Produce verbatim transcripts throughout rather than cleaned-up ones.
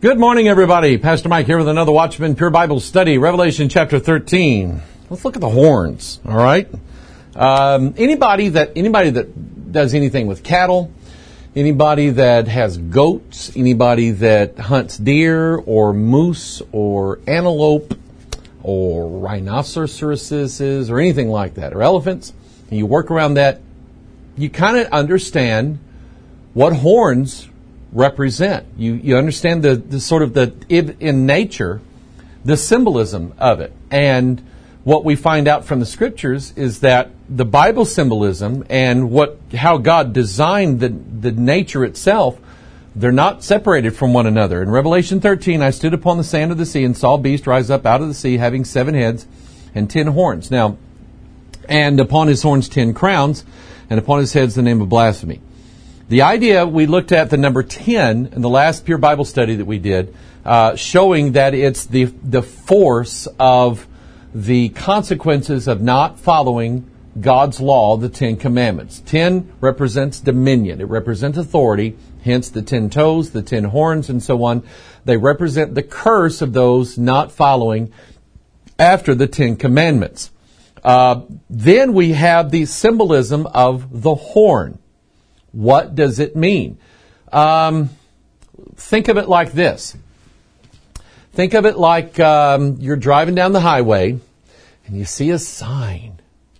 Good morning, everybody. Pastor Mike here with another Watchman Pure Bible study, Revelation chapter thirteen. Let's look at the horns, all right? Um, anybody that anybody that does anything with cattle, anybody that has goats, anybody that hunts deer or moose or antelope or rhinoceroses or anything like that, or elephants, and you work around that, you kind of understand what horns represent. You you understand the, the sort of the in nature, the symbolism of it. And what we find out from the scriptures is that the Bible symbolism and what how God designed the, the nature itself, they're not separated from one another. In Revelation thirteen, I stood upon the sand of the sea and saw a beast rise up out of the sea, having seven heads and ten horns. Now, and upon his horns ten crowns, and upon his heads the name of blasphemy. The idea, we looked at the number ten in the last Pure Bible study that we did, uh, showing that it's the the force of the consequences of not following God's law, the Ten Commandments. Ten represents dominion. It represents authority, hence the ten toes, the ten horns, and so on. They represent the curse of those not following after the Ten Commandments. Uh, then we have the symbolism of the horn. What does it mean? Um, think of it like this. Think of it like um, you're driving down the highway and you see a sign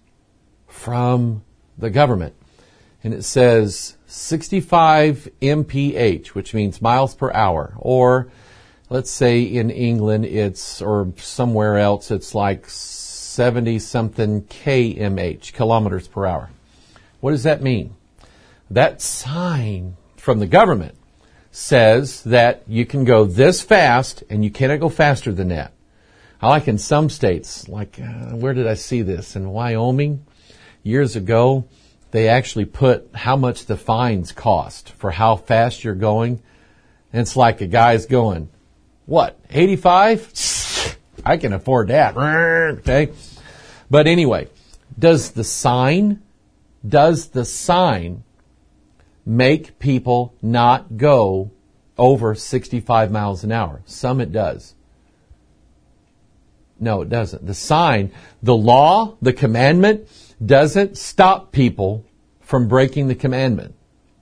from the government and it says sixty-five miles per hour, which means miles per hour. Or let's say in England it's, or somewhere else, it's like seventy something kilometers, kilometers per hour. What does that mean? That sign from the government says that you can go this fast and you cannot go faster than that. I like in some states, like, uh, where did I see this? In Wyoming, years ago, they actually put how much the fines cost for how fast you're going. And it's like a guy's going, what, eighty-five? I can afford that. Okay. But anyway, does the sign, does the sign make people not go over sixty-five miles an hour? Some it does. No, it doesn't. The sign, the law, the commandment doesn't stop people from breaking the commandment.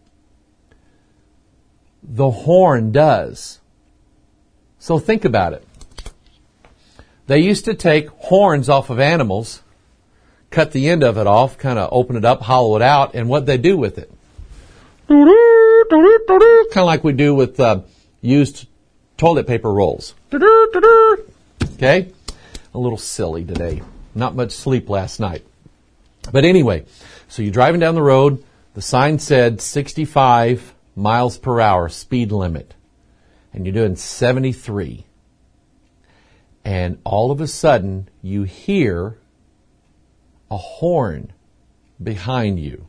The horn does. So think about it. They used to take horns off of animals, cut the end of it off, kind of open it up, hollow it out, and what they do with it? Kind of like we do with uh, used toilet paper rolls. Okay? A little silly today. Not much sleep last night. But anyway, so you're driving down the road. The sign said sixty-five miles per hour speed limit. And you're doing seventy-three. And all of a sudden, you hear a horn behind you.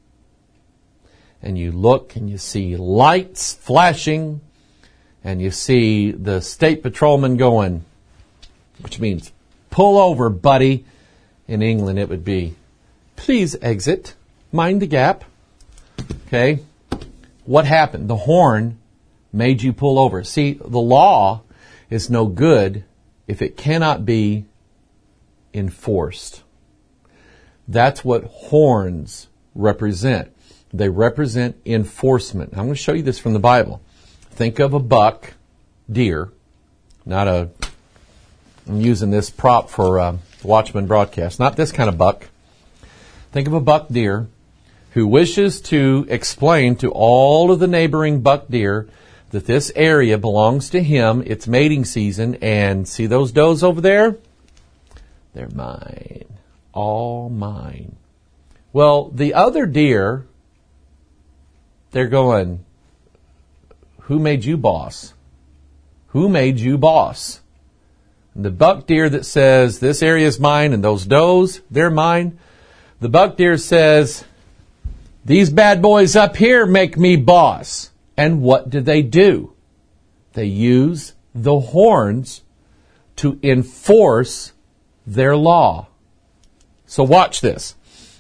And you look and you see lights flashing and you see the state patrolman going, which means pull over, buddy. In England it would be, please exit, mind the gap. Okay. What happened? The horn made you pull over. See, the law is no good if it cannot be enforced. That's what horns represent. They represent enforcement. I'm going to show you this from the Bible. Think of a buck deer, not a, I'm using this prop for uh, Watchman broadcast, not this kind of buck. Think of a buck deer who wishes to explain to all of the neighboring buck deer that this area belongs to him, it's mating season, and see those does over there? They're mine. All mine. Well, the other deer, they're going, who made you boss? Who made you boss? And the buck deer that says, this area is mine and those does, they're mine. The buck deer says, these bad boys up here make me boss. And what do they do? They use the horns to enforce their law. So watch this.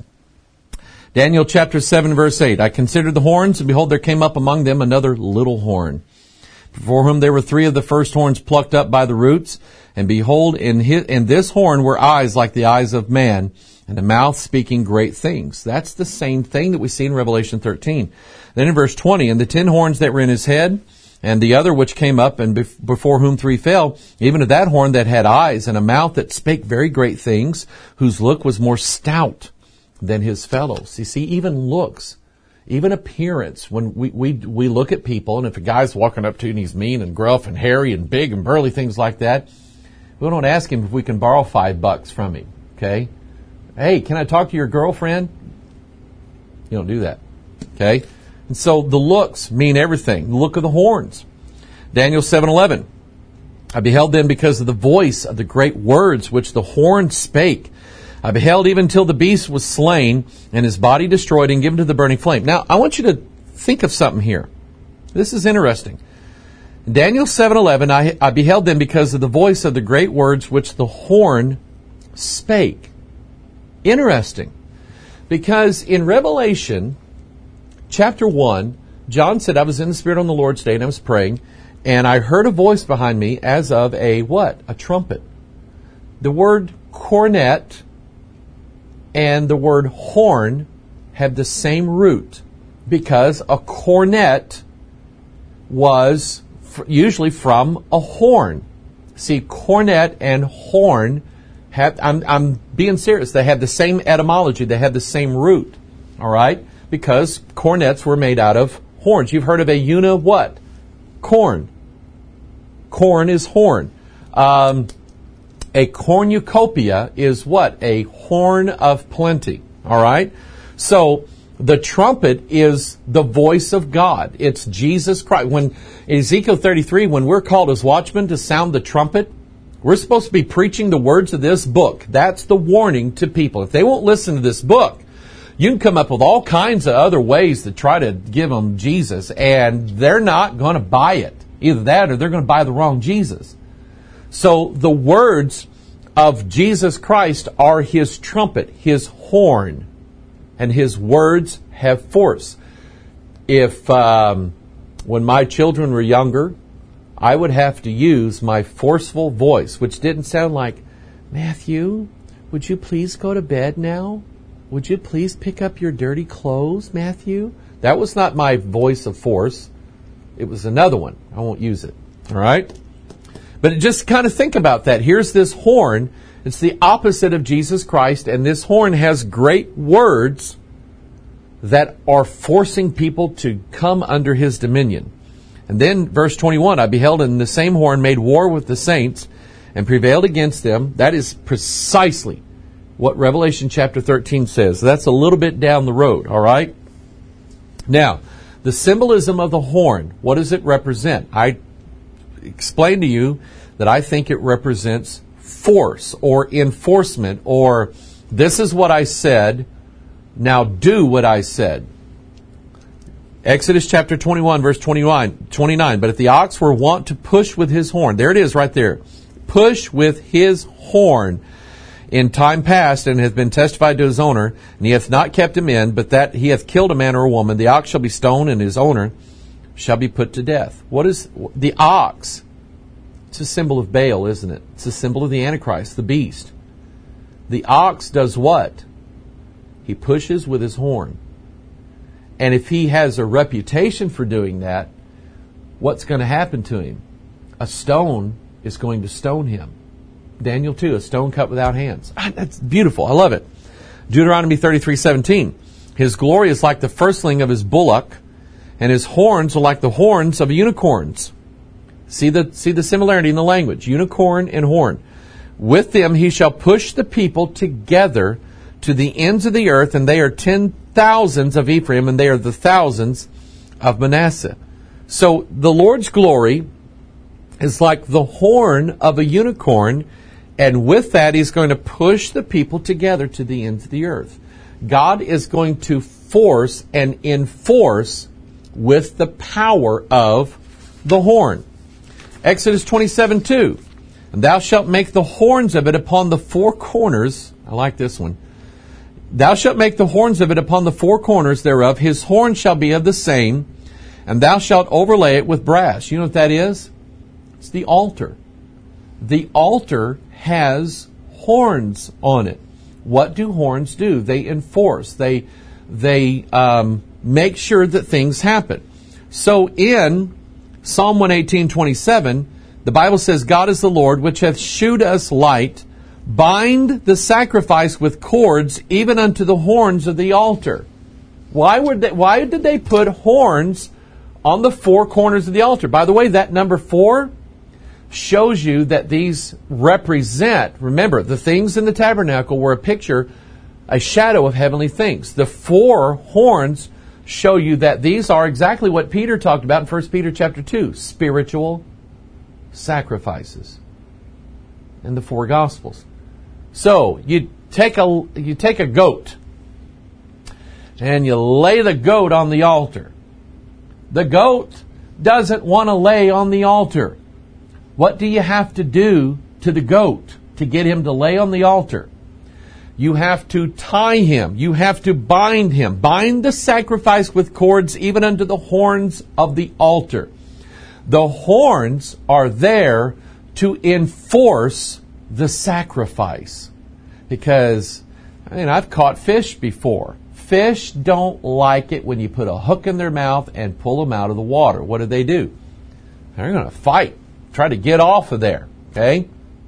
Daniel chapter seven verse eight. I considered the horns, and behold, there came up among them another little horn, before whom there were three of the first horns plucked up by the roots. And behold, in his, in this horn were eyes like the eyes of man, and a mouth speaking great things. That's the same thing that we see in Revelation thirteen. Then in verse twenty, and the ten horns that were in his head, and the other which came up, and bef- before whom three fell, even to that horn that had eyes, and a mouth that spake very great things, whose look was more stout than his fellows. You see, even looks, even appearance, when we, we, we look at people, and if a guy's walking up to you and he's mean and gruff and hairy and big and burly, things like that, we don't ask him if we can borrow five bucks from him, okay? Hey, can I talk to your girlfriend? You don't do that, okay? And so the looks mean everything. The look of the horns. Daniel seven eleven. I beheld them because of the voice of the great words which the horn spake. I beheld even till the beast was slain, and his body destroyed and given to the burning flame. Now, I want you to think of something here. This is interesting. In Daniel seven eleven, I, I beheld them because of the voice of the great words which the horn spake. Interesting. Because in Revelation chapter one, John said, I was in the Spirit on the Lord's day and I was praying, and I heard a voice behind me as of a what? A trumpet. The word cornet and the word horn have the same root, because a cornet was f- usually from a horn. See, cornet and horn have, I'm, I'm being serious, they have the same etymology, they have the same root, all right? Because cornets were made out of horns. You've heard of a una what? Corn. Corn is horn. Um, a cornucopia is what? A horn of plenty. All right? So the trumpet is the voice of God. It's Jesus Christ. When Ezekiel thirty-three, when we're called as watchmen to sound the trumpet, we're supposed to be preaching the words of this book. That's the warning to people. If they won't listen to this book, you can come up with all kinds of other ways to try to give them Jesus, and they're not going to buy it. Either that or they're going to buy the wrong Jesus. So the words of Jesus Christ are His trumpet, His horn, and His words have force. If um, when my children were younger, I would have to use my forceful voice, which didn't sound like, Matthew, would you please go to bed now? Would you please pick up your dirty clothes, Matthew? That was not my voice of force. It was another one. I won't use it. All right? But just kind of think about that. Here's this horn. It's the opposite of Jesus Christ, and this horn has great words that are forcing people to come under His dominion. And then verse twenty-one, I beheld in the same horn made war with the saints and prevailed against them. That is precisely what Revelation chapter thirteen says. That's a little bit down the road, all right? Now, the symbolism of the horn, what does it represent? I explained to you that I think it represents force or enforcement, or this is what I said, now do what I said. Exodus chapter twenty-one, verse twenty-nine, twenty-nine. But if the ox were wont to push with his horn, there it is right there, push with his horn in time past, and hath been testified to his owner, and he hath not kept him in, but that he hath killed a man or a woman, the ox shall be stoned, and his owner shall be put to death. What is the ox? It's a symbol of Baal, isn't it? It's a symbol of the Antichrist, the beast. The ox does what? He pushes with his horn. And if he has a reputation for doing that, what's going to happen to him? A stone is going to stone him. Daniel two, a stone cut without hands. Ah, that's beautiful. I love it. Deuteronomy thirty-three seventeen. His glory is like the firstling of his bullock, and his horns are like the horns of unicorns. See the, see the similarity in the language. Unicorn and horn. With them he shall push the people together to the ends of the earth, and they are ten thousands of Ephraim, and they are the thousands of Manasseh. So the Lord's glory is like the horn of a unicorn, and with that He's going to push the people together to the ends of the earth. God is going to force and enforce with the power of the horn. Exodus twenty-seven two. And thou shalt make the horns of it upon the four corners. I like this one. Thou shalt make the horns of it upon the four corners thereof. His horn shall be of the same, and thou shalt overlay it with brass. You know what that is? It's the altar. The altar has horns on it. What do horns do? They enforce. They they um, make sure that things happen. So in Psalm one eighteen, twenty-seven, the Bible says, God is the Lord, which hath shewed us light, bind the sacrifice with cords, even unto the horns of the altar. Why would they, why did they put horns on the four corners of the altar? By the way, that number four shows you that these represent, remember, the things in the tabernacle were a picture, a shadow of heavenly things. The four horns show you that these are exactly what Peter talked about in First Peter chapter two, spiritual sacrifices in the four Gospels. So, you take a, you take a goat and you lay the goat on the altar. The goat doesn't want to lay on the altar. What do you have to do to the goat to get him to lay on the altar? You have to tie him. You have to bind him. Bind the sacrifice with cords even unto the horns of the altar. The horns are there to enforce the sacrifice. Because, I mean, I've caught fish before. Fish don't like it when you put a hook in their mouth and pull them out of the water. What do they do? They're going to fight. Try to get off of there. Okay?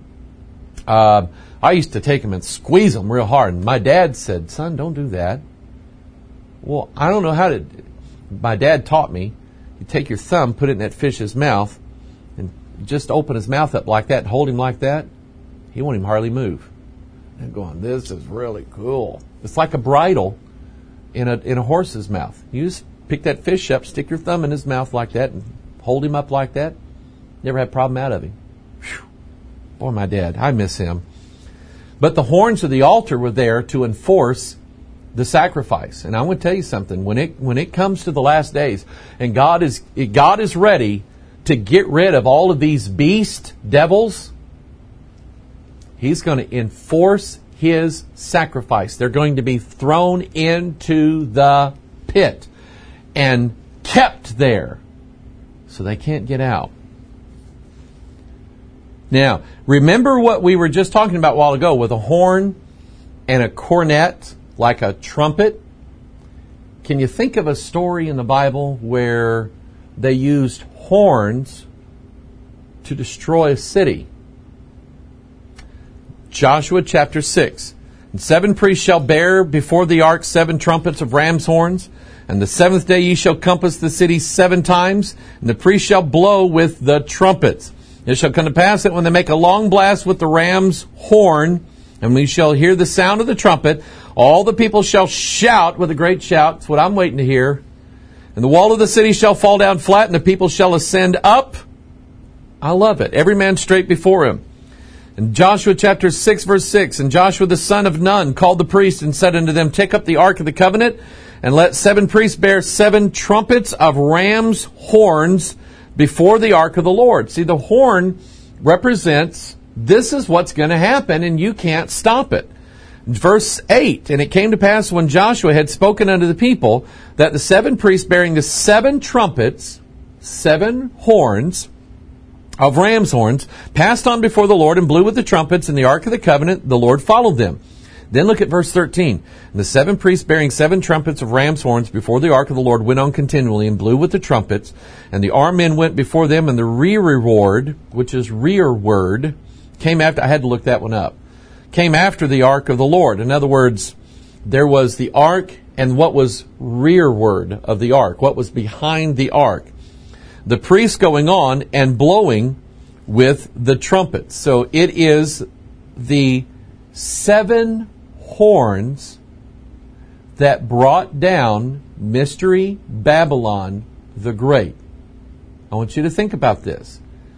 Uh, I used to take them and squeeze them real hard. And my dad said, son, don't do that. Well, I don't know how to... My dad taught me. You take your thumb, put it in that fish's mouth, and just open his mouth up like that and hold him like that. He won't even hardly move. And I'm going, this is really cool. It's like a bridle in a in a horse's mouth. You just pick that fish up, stick your thumb in his mouth like that, and hold him up like that. Never had a problem out of him. Whew. Boy, my dad, I miss him. But the horns of the altar were there to enforce the sacrifice. And I want to tell you something. When it when it comes to the last days, and God is God is ready to get rid of all of these beast devils, He's going to enforce His sacrifice. They're going to be thrown into the pit and kept there so they can't get out. Now, remember what we were just talking about a while ago with a horn and a cornet, like a trumpet? Can you think of a story in the Bible where they used horns to destroy a city? Joshua chapter six. And seven priests shall bear before the ark seven trumpets of ram's horns. And the seventh day ye shall compass the city seven times. And the priests shall blow with the trumpets. It shall come to pass that when they make a long blast with the ram's horn, and we shall hear the sound of the trumpet, all the people shall shout with a great shout. That's what I'm waiting to hear. And the wall of the city shall fall down flat, and the people shall ascend up. I love it. Every man straight before him. In Joshua chapter six, verse six, and Joshua the son of Nun called the priests and said unto them, take up the ark of the covenant, and let seven priests bear seven trumpets of ram's horns before the ark of the Lord. See, the horn represents this is what's going to happen, and you can't stop it. Verse eight, and it came to pass when Joshua had spoken unto the people that the seven priests bearing the seven trumpets, seven horns of ram's horns, passed on before the Lord and blew with the trumpets, and the ark of the covenant, the Lord followed them. Then look at verse thirteen. And the seven priests bearing seven trumpets of ram's horns before the ark of the Lord went on continually and blew with the trumpets. And the armed men went before them, and the rearward, which is rearward, came after. I had to look that one up. Came after the ark of the Lord. In other words, there was the ark and what was rearward of the ark, what was behind the ark. The priests going on and blowing with the trumpets. So it is the seven horns that brought down Mystery Babylon the Great. I want you to think about this.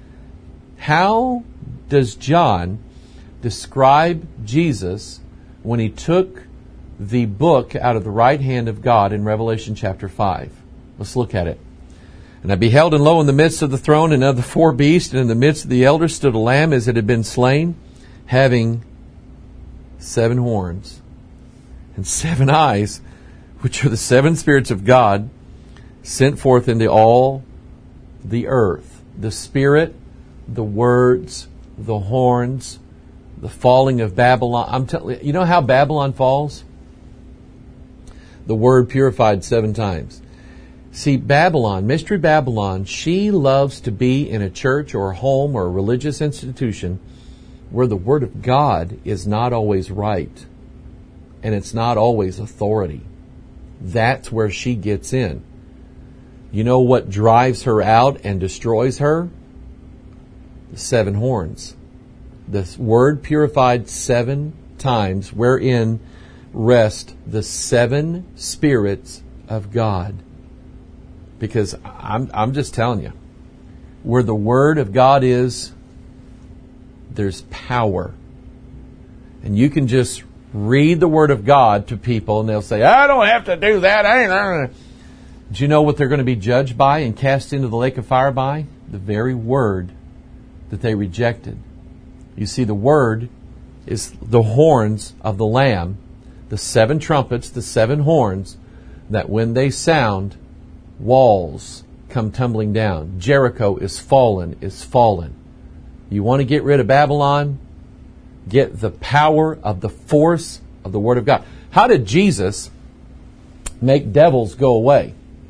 How does John describe Jesus when he took the book out of the right hand of God in Revelation chapter five? Let's look at it. And I beheld, and lo, in the midst of the throne and of the four beasts, and in the midst of the elders stood a lamb as it had been slain, having seven horns and seven eyes, which are the seven spirits of God, sent forth into all the earth. The Spirit, the words, the horns, the falling of Babylon. I'm telling you, you know how Babylon falls? The Word purified seven times. See, Babylon, Mystery Babylon, she loves to be in a church or a home or a religious institution where the Word of God is not always right and it's not always authority. That's where she gets in. You know what drives her out and destroys her? The seven horns. The Word purified seven times, wherein rest the seven spirits of God. Because I'm I'm just telling you, where the Word of God is, there's power. And you can just read the Word of God to people and they'll say, I don't have to do that. I ain't. Do you know what they're going to be judged by and cast into the lake of fire by? The very Word that they rejected. You see, the Word is the horns of the Lamb, the seven trumpets, the seven horns, that when they sound, walls come tumbling down. Jericho is fallen, is fallen. You want to get rid of Babylon? Get the power of the force of the Word of God. How did Jesus make devils go away?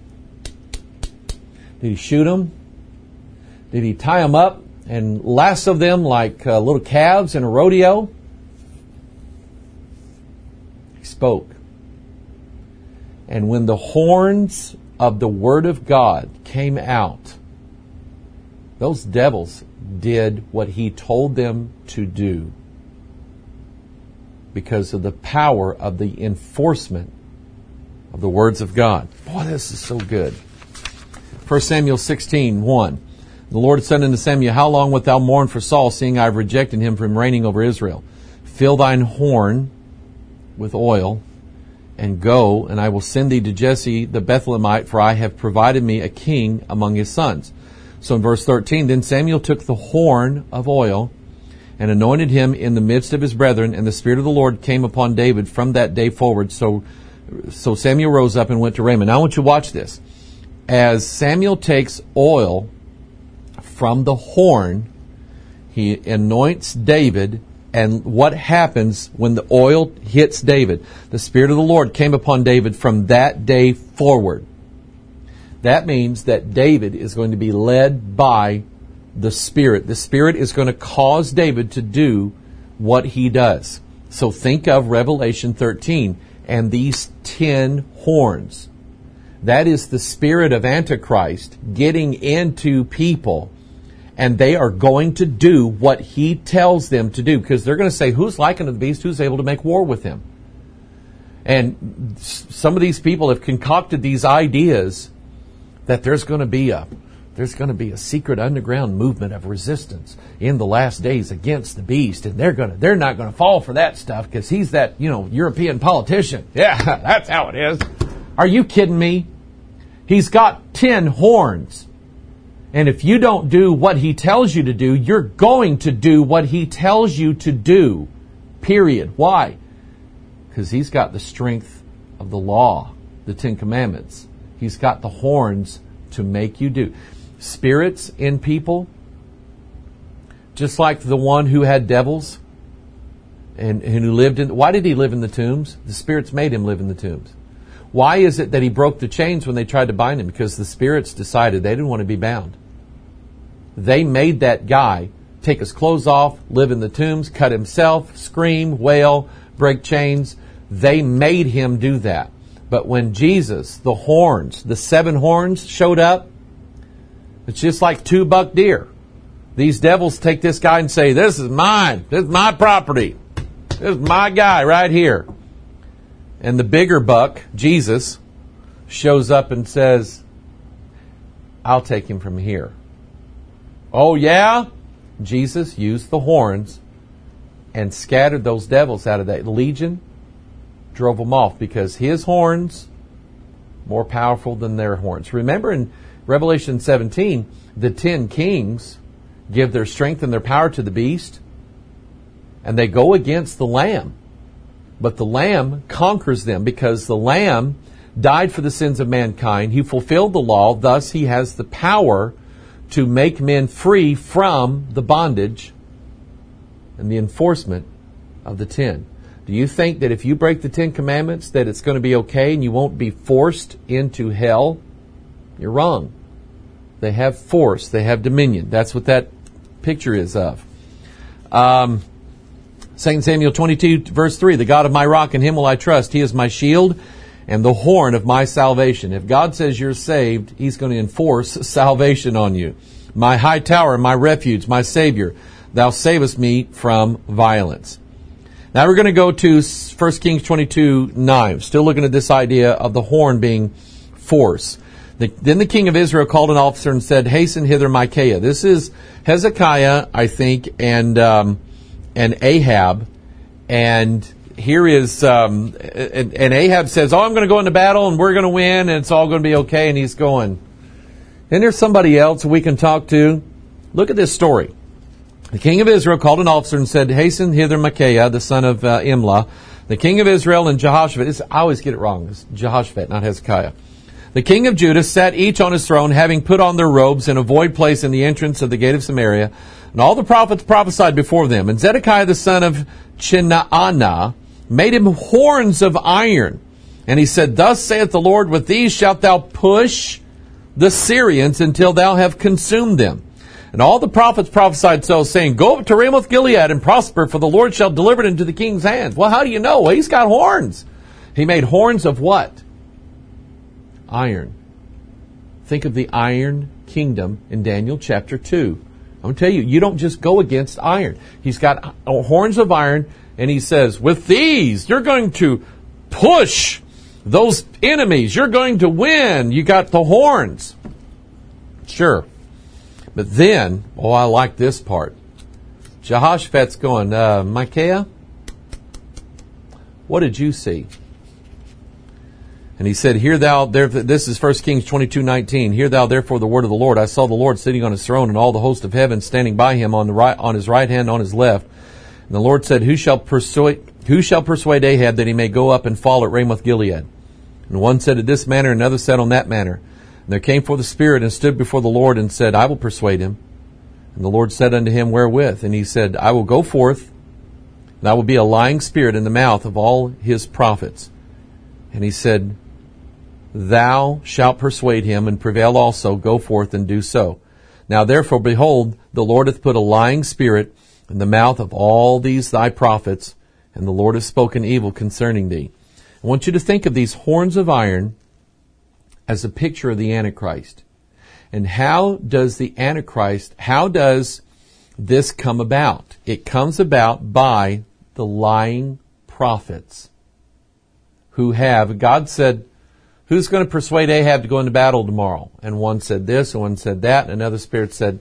Did he shoot them? Did he tie them up and lasso them like uh, little calves in a rodeo? He spoke. And when the horns of the Word of God came out, those devils did what he told them to do because of the power of the enforcement of the words of God. Boy, this is so good. First Samuel sixteen, one. The Lord said unto Samuel, How long wilt thou mourn for Saul, seeing I have rejected him from reigning over Israel? Fill thine horn with oil, and go, and I will send thee to Jesse the Bethlehemite, for I have provided me a king among his sons. So in verse thirteen, Then Samuel took the horn of oil, and anointed him in the midst of his brethren, and the Spirit of the Lord came upon David from that day forward. So, so Samuel rose up and went to Ramah. Now I want you to watch this. As Samuel takes oil from the horn, he anoints David, and what happens when the oil hits David? The Spirit of the Lord came upon David from that day forward. That means that David is going to be led by the Spirit. The Spirit is going to cause David to do what he does. So think of Revelation thirteen and these ten horns. That is the spirit of Antichrist getting into people, and they are going to do what he tells them to do, because they're going to say, who's like unto the beast, who's able to make war with him? And some of these people have concocted these ideas that there's going to be a there's going to be a secret underground movement of resistance in the last days against the beast, and they're going to they're not going to fall for that stuff because he's that, you know, European politician. Yeah, that's how it is. Are you kidding me? He's got ten horns. And if you don't do what he tells you to do, you're going to do what he tells you to do. Period. Why? Because he's got the strength of the law, the Ten Commandments. He's got the horns to make you do. Spirits in people, just like the one who had devils and, and who lived in... Why did he live in the tombs? The spirits made him live in the tombs. Why is it that he broke the chains when they tried to bind him? Because the spirits decided they didn't want to be bound. They made that guy take his clothes off, live in the tombs, cut himself, scream, wail, break chains. They made him do that. But when Jesus, the horns, the seven horns showed up, it's just like two buck deer. These devils take this guy and say, this is mine. This is my property. This is my guy right here. And the bigger buck, Jesus, shows up and says, I'll take him from here. Oh, yeah? Jesus used the horns and scattered those devils out of that legion, drove them off, because his horns more powerful than their horns. Remember in Revelation seventeen, the ten kings give their strength and their power to the beast, and they go against the Lamb. But the Lamb conquers them, because the Lamb died for the sins of mankind. He fulfilled the law. Thus, he has the power to make men free from the bondage and the enforcement of the ten. Do you think that if you break the Ten Commandments that it's going to be okay and you won't be forced into hell? You're wrong. They have force. They have dominion. That's what that picture is of. Um, Second Samuel twenty-two, verse three, the God of my rock, in him will I trust. He is my shield and the horn of my salvation. If God says you're saved, he's going to enforce salvation on you. My high tower, my refuge, my Savior, thou savest me from violence. Now we're going to go to First Kings twenty-two, nine. Still looking at this idea of the horn being force. The, then the king of Israel called an officer and said, hasten hither Micaiah. This is Hezekiah, I think, and um, and Ahab. And here is, um, and, and Ahab says, oh, I'm going to go into battle and we're going to win and it's all going to be okay. And he's going, isn't there somebody else we can talk to? Look at this story. The king of Israel called an officer and said, hasten hither Micaiah, the son of uh, Imlah, the king of Israel, and Jehoshaphat. It's, I always get it wrong. It's Jehoshaphat, not Hezekiah. The king of Judah sat each on his throne, having put on their robes in a void place in the entrance of the gate of Samaria. And all the prophets prophesied before them. And Zedekiah the son of Chenaanah made him horns of iron. And he said, thus saith the Lord, with these shalt thou push the Syrians until thou have consumed them. And all the prophets prophesied so, saying, go up to Ramoth Gilead and prosper, for the Lord shall deliver it into the king's hands. Well, how do you know? Well, he's got horns. He made horns of what? Iron. Think of the iron kingdom in Daniel chapter two. I'm going to tell you, you don't just go against iron. He's got horns of iron, and he says, with these, you're going to push those enemies. You're going to win. You got the horns. Sure. But then, oh, I like this part. Jehoshaphat's going, uh, Micaiah, what did you see? And he said, hear thou, there, this is First Kings twenty-two, nineteen. Hear thou therefore the word of the Lord. I saw the Lord sitting on his throne, and all the host of heaven standing by him on the right, on his right hand, on his left. And the Lord said, who shall persuade, who shall persuade Ahab that he may go up and fall at Ramoth Gilead? And one said in this manner, and another said on that manner. And there came forth the Spirit and stood before the Lord and said, I will persuade him. And the Lord said unto him, wherewith? And he said, I will go forth, and I will be a lying spirit in the mouth of all his prophets. And he said, thou shalt persuade him and prevail also. Go forth and do so. Now therefore, behold, the Lord hath put a lying spirit in the mouth of all these thy prophets, and the Lord hath spoken evil concerning thee. I want you to think of these horns of iron as a picture of the Antichrist. And how does the Antichrist, how does this come about? It comes about by the lying prophets who have, God said, who's going to persuade Ahab to go into battle tomorrow? And one said this, and one said that, and another spirit said,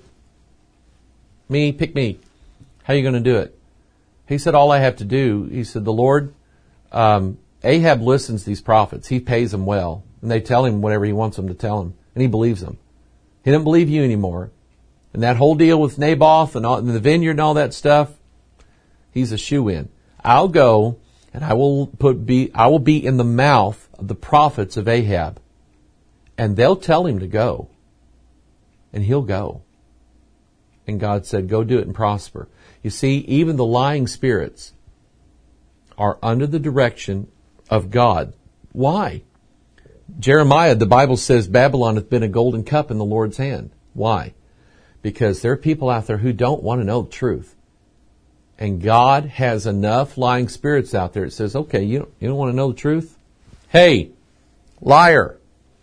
me, pick me. How are you going to do it? He said, all I have to do, he said, the Lord, um, Ahab listens to these prophets. He pays them well. And they tell him whatever he wants them to tell him. And he believes them. He doesn't believe you anymore. And that whole deal with Naboth and, all, and the vineyard and all that stuff, he's a shoo-in. I'll go and I will put be I will be in the mouth of the prophets of Ahab. And they'll tell him to go. And he'll go. And God said, go do it and prosper. You see, even the lying spirits are under the direction of God. Why? Jeremiah, the Bible says, Babylon hath been a golden cup in the Lord's hand. Why? Because there are people out there who don't want to know the truth. And God has enough lying spirits out there that says, okay, you don't, you don't want to know the truth? Hey, liar.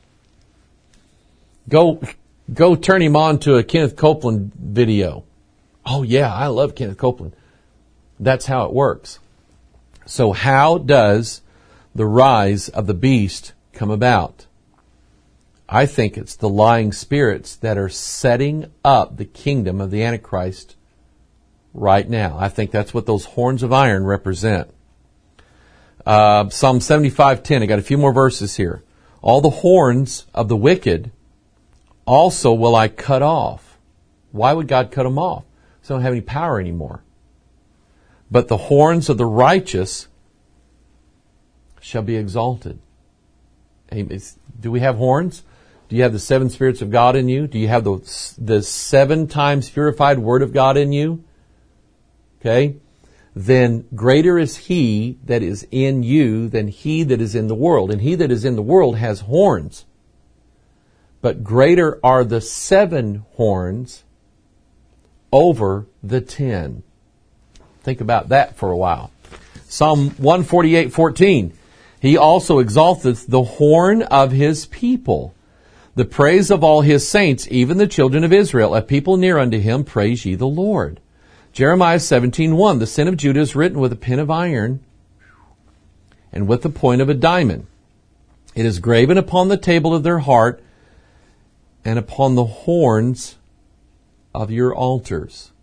Go, go turn him on to a Kenneth Copeland video. Oh yeah, I love Kenneth Copeland. That's how it works. So how does the rise of the beast come about? I think it's the lying spirits that are setting up the kingdom of the Antichrist right now. I think that's what those horns of iron represent. Uh, Psalm seventy-five ten. I got a few more verses here. All the horns of the wicked also will I cut off. Why would God cut them off? So they don't have any power anymore. But the horns of the righteous shall be exalted. Do we have horns? Do you have the seven spirits of God in you? Do you have the, the seven times purified Word of God in you? Okay? Then greater is He that is in you than he that is in the world. And he that is in the world has horns. But greater are the seven horns over the ten. Think about that for a while. Psalm one forty-eight fourteen. He also exalteth the horn of His people, the praise of all His saints, even the children of Israel. A people near unto Him, praise ye the Lord. Jeremiah seventeen one. The sin of Judah is written with a pen of iron and with the point of a diamond. It is graven upon the table of their heart and upon the horns of your altars.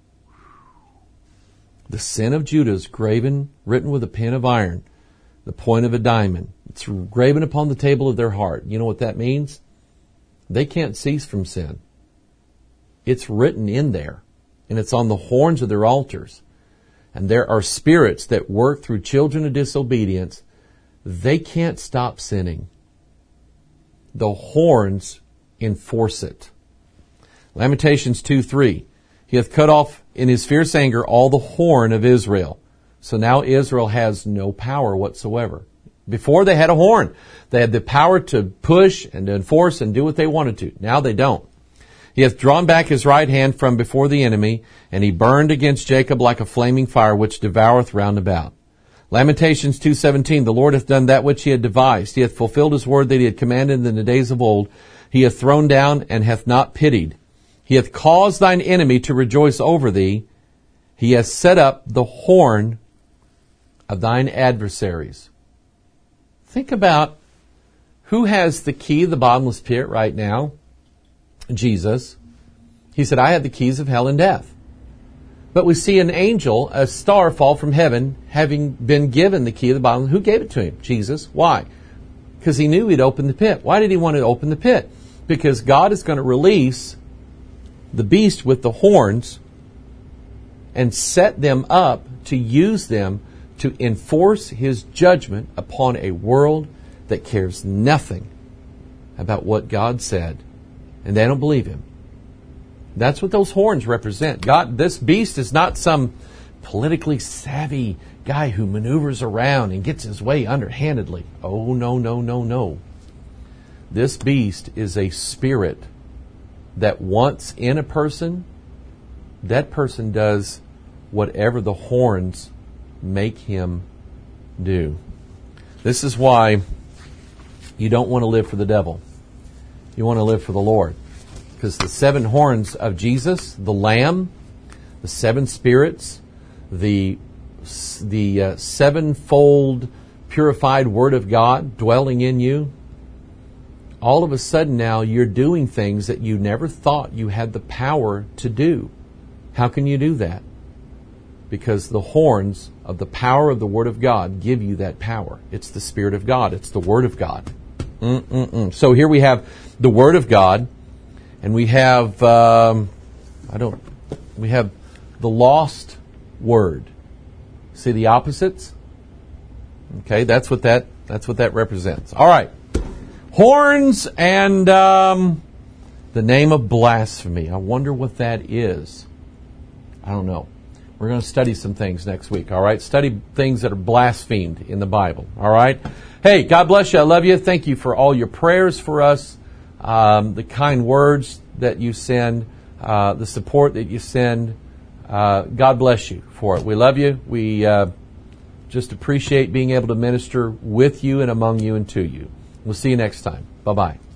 The sin of Judah is graven, written with a pen of iron, the point of a diamond. It's graven upon the table of their heart. You know what that means? They can't cease from sin. It's written in there, and it's on the horns of their altars. And there are spirits that work through children of disobedience. They can't stop sinning. The horns enforce it. Lamentations two three. He hath cut off in His fierce anger all the horn of Israel. So now Israel has no power whatsoever. Before they had a horn. They had the power to push and to enforce and do what they wanted to. Now they don't. He hath drawn back His right hand from before the enemy, and He burned against Jacob like a flaming fire, which devoureth round about. Lamentations two seventeen. The Lord hath done that which He had devised. He hath fulfilled His word that He had commanded in the days of old. He hath thrown down and hath not pitied. He hath caused thine enemy to rejoice over thee. He hath set up the horn of thine adversaries. Think about who has the key of the bottomless pit right now. Jesus. He said, I have the keys of hell and death. But we see an angel, a star, fall from heaven, having been given the key of the bottomless. Who gave it to him? Jesus. Why? Because He knew He'd open the pit. Why did He want to open the pit? Because God is going to release the beast with the horns and set them up to use them to enforce His judgment upon a world that cares nothing about what God said. And they don't believe Him. That's what those horns represent. God, this beast is not some politically savvy guy who maneuvers around and gets his way underhandedly. Oh, no, no, no, no. This beast is a spirit that once in a person, that person does whatever the horns make him do. This is why you don't want to live for the devil. You want to live for the Lord. Because the seven horns of Jesus, the Lamb, the seven spirits, the, the uh, sevenfold purified Word of God dwelling in you, all of a sudden now you're doing things that you never thought you had the power to do. How can you do that? Because the horns of the power of the Word of God give you that power. It's the Spirit of God. It's the Word of God. Mm-mm-mm. So here we have the Word of God, and we have, um, I don't, we have the lost Word. See the opposites? Okay, that's what that, that's what that represents. All right. Horns and um, the name of blasphemy. I wonder what that is. I don't know. We're going to study some things next week, all right? Study things that are blasphemed in the Bible, all right? Hey, God bless you. I love you. Thank you for all your prayers for us, um, the kind words that you send, uh, the support that you send. Uh, God bless you for it. We love you. We uh, just appreciate being able to minister with you and among you and to you. We'll see you next time. Bye-bye.